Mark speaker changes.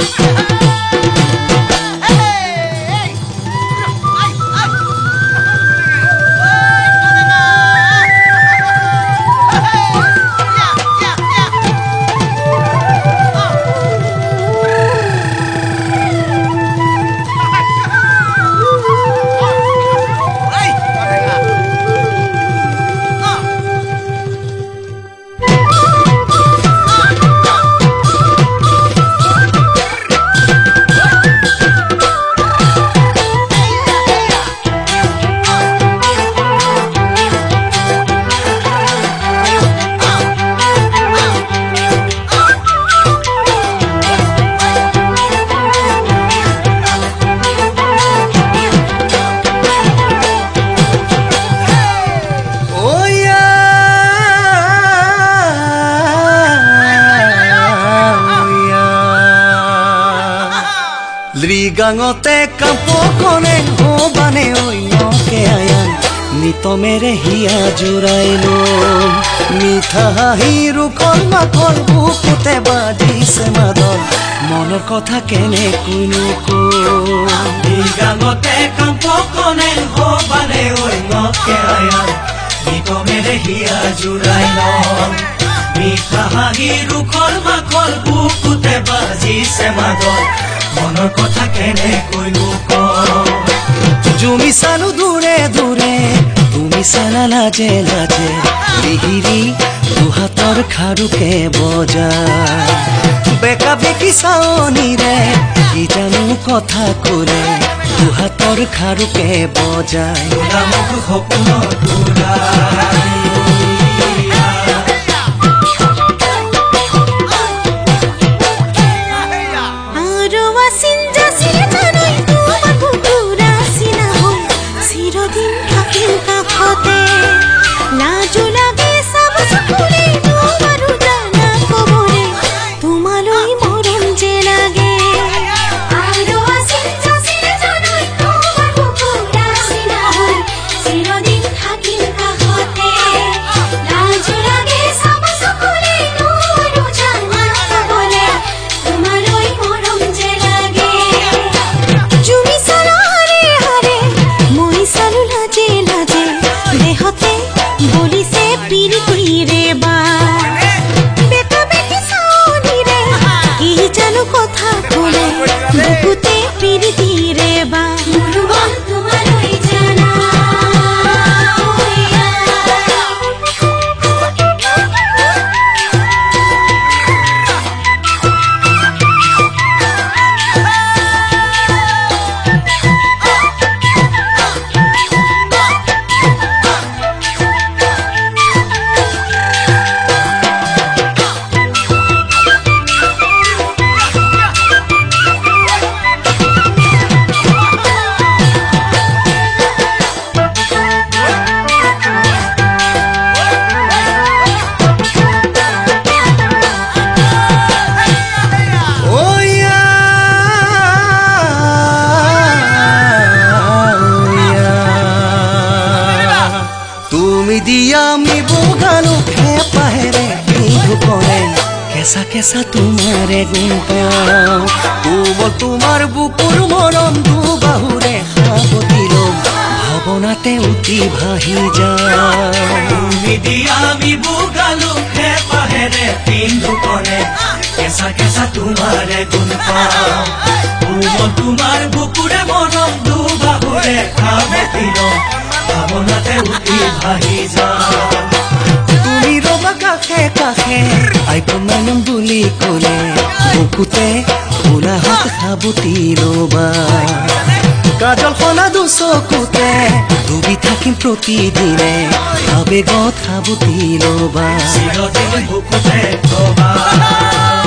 Speaker 1: Ligángote campo con el jovane hoy no que hayan ni tomere hiya jurailo mitha hiru kolma kolbu kute baji se madol moner kotha kene kunuko Ligángote campo con el jovane hoy no que hayan ni tomere hiya jurailo mitha hiru kolma kolbu kute baji se madol মনৰ কথা কেনে কইনো ক জুমি চালো দূৰে দূৰে তুমি চালা লাজে লাজে লিহিৰি দুহাতৰ খাৰুকে বজা বেকা বেকি চাওনিৰে কি জানো কথা কলে দুহাতৰ খাৰুকে বজাই নামক সপোন দুৰাই কেঁচা কেঁচা তোমাৰে গুণ পাওঁ কোমল তোমাৰ বুকুৰ মৰম দুবাহুৰে সাৱটি লম ভাৱনাতে উঠি ভাহি যায় তুমি দিয়া আমি বুগালো হেপাহেৰে পিন্ধো কনে কেঁচা কেঁচা তোমাৰে গুণ পাওঁ কোমল তোমাৰ বুকুৰে মৰম দুবাহুৰে সাৱটি লম ভাৱনাতে উঠি ভাহি যায় তুমি ৰবা কাষে কাষে আইকমানম বুলি কলে বুকুতে ফুলাহত সাবুতি ৰবা কাজল খনা দুচকুতে ডুবি থাকিম প্ৰতিদিনে আবেগত সাবুতি ৰবা চিৰদিন বুকুতে ৰবা